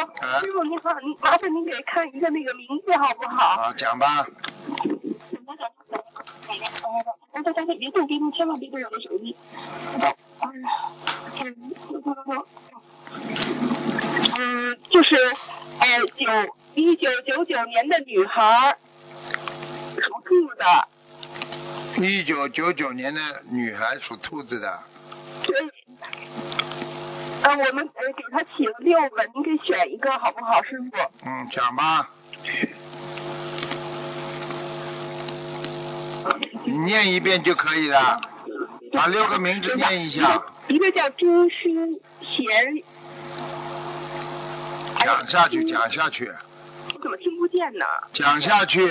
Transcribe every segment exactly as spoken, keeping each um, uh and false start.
啊、师傅你好，你麻烦您给看一个那个名字好不好？ 啊，讲吧。 大家大家别动别动，千万别动我的手机。嗯，就是呃九一九九九年的女孩，属兔的。 一九九九年的女孩属兔子的。 对。呃，我们呃给她起了六个，您给选一个好不好，师傅？ 嗯，讲吧。你念一遍就可以了，把六个名字念一下。 一个叫朱淑贤。 讲下去，讲下去。 我怎么听不见呢？ 讲下去。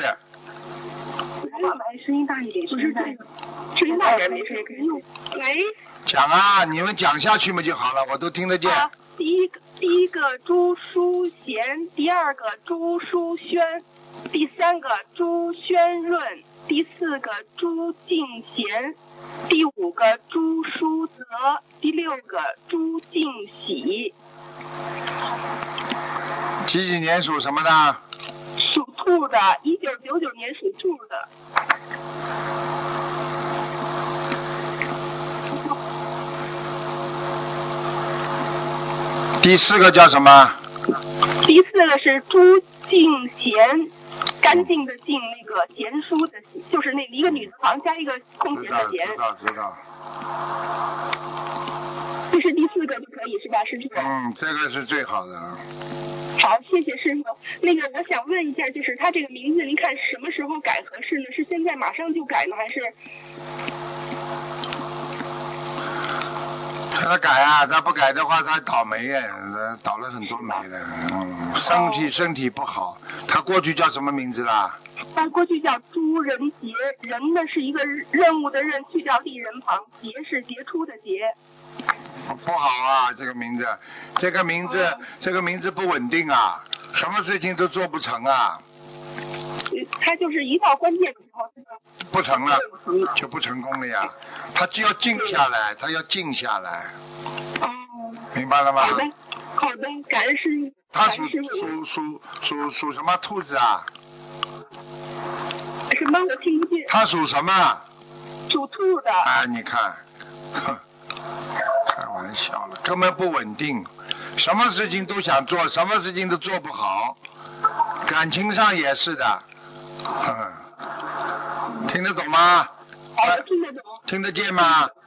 声音大一点，不是这个，声音大一点没事也可以用。喂。 讲啊，你们讲下去嘛就好了，我都听得见。 啊、第一个第一个朱淑贤，第二个朱淑轩，第三个朱轩润，第四个朱敬贤，第五个朱淑泽，第六个朱敬喜。 几几年属什么的？ 属兔的，一九九九年属兔的。 第四个叫什么？ 第四个是朱敬贤，干净的净，那个贤淑的，就是那一个女字旁加一个空闲的闲。 知道知道。 这是第四个就可以是吧，师傅？ 嗯，这个是最好的了。 好，谢谢师傅。那个我想问一下，就是他这个名字，您看什么时候改合适呢？是现在马上就改呢，还是？ 他改啊，他不改的话，他倒霉耶，倒了很多霉的，嗯，身体身体不好。他过去叫什么名字啦？ 他过去叫朱仁杰，仁呢是一个任务的任，去掉立人旁，杰是杰出的杰。 不好啊，这个名字，这个名字，哦、这个名字不稳定啊，什么事情都做不成啊。 他就是一到关键的时候， 不成了，就不成功了呀。他就要静下来，他要静下来。 哦。 明白了吗？ 好的，好的，感恩师傅。 他属属属属属什么兔子啊？ 什么？我听不见。 他属什么？ 属兔的。 啊，你看，哼。开玩笑了，根本不稳定，什么事情都想做，什么事情都做不好，感情上也是的，嗯，听得懂吗？ 好的，听得懂。 听得见吗？